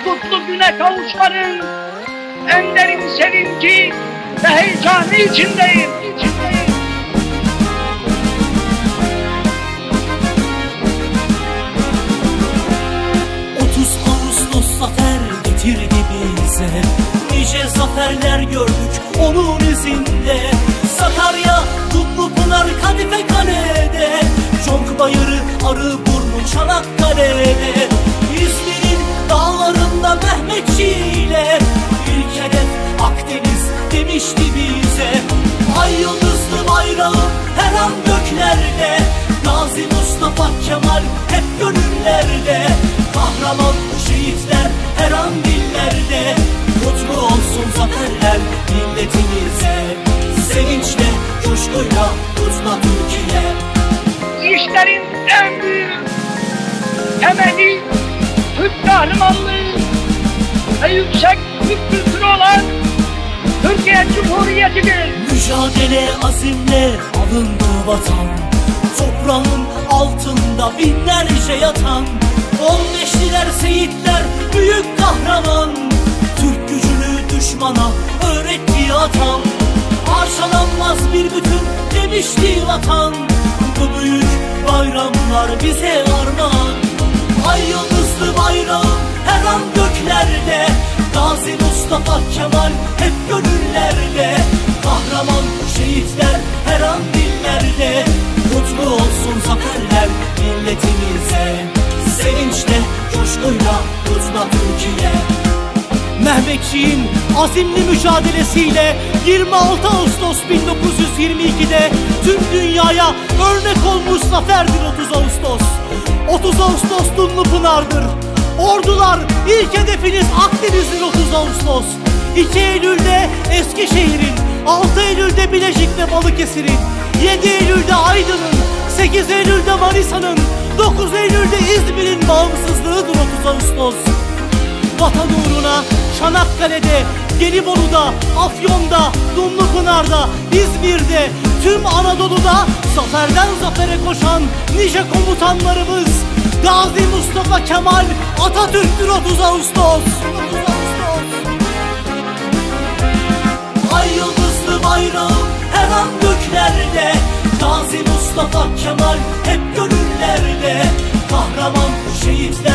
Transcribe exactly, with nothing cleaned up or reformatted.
kutlu güne kavuşmanın en derin sevinci ve heyecanı içindeyim. içindeyim. otuz Ağustos zafer getirdi bize, nice zaferler gördük onun izinde. Sakarya, Dumlupınar, Kadife Kale'de, Conk Bayırı, Arıburnu, Çanakkale'de, İzmir'in dağlarında Mehmetçiler, ilk hedef Akdeniz demişti bize. Ay yıldızlı bayrağım her an göklerde, Gazi Mustafa Kemal hep gönüllerde, kahraman şehitler her an dillerde. Kutlu olsun zaferler milletimize, sevinçle, coşkuyla kutla Türkiye. İşlerin en büyük temeli Türk kahramanlığı ve yüksek Türk kültürü olan Türkiye Cumhuriyeti'dir. Mücadele azimle alındı vatan, toprağın altında binlerce yatan. On beşliler, seyitler, büyük kahraman, Türk gücünü düşmana öğretti atam. Parçalanmaz bir bütün demişti vatan, bu büyük bayramlar bize armağan. Ay yıldızlı bayrağım her an göklerde, Gazi Mustafa Kemal hep gönüllerde, kahraman şehitler her an dillerde. Kutlu olsun zaferler milletimize, sevinçle, coşkuyla kutla Türkiye. Mehmetçiğin azimli mücadelesiyle yirmi altı Ağustos bin dokuz yüz yirmi iki'de tüm dünyaya örnek olmuş zaferdir otuz Ağustos. otuz Ağustos Dumlupınar'dır. Ordular, ilk hedefiniz Akdeniz'dir otuz Ağustos. iki Eylül'de Eskişehir'in, altı Eylül'de Bilecik ve Balıkesir'in, yedi Eylül'de Aydın'ın, sekiz Eylül'de Manisa'nın, dokuz Eylül'de İzmir'in bağımsızlığıdır otuz Ağustos. Vatan uğruna Çanakkale'de, Gelibolu'da, Afyon'da, Dumlupınar'da, İzmir'de, tüm Anadolu'da zaferden zafere koşan nice komutanlarımız, Gazi Mustafa Kemal Atatürk'tür otuz Ağustos. Ay yıldızlı bayrağım her an göklerde, Gazi Mustafa Kemal hep gönüllerde, kahraman şehitler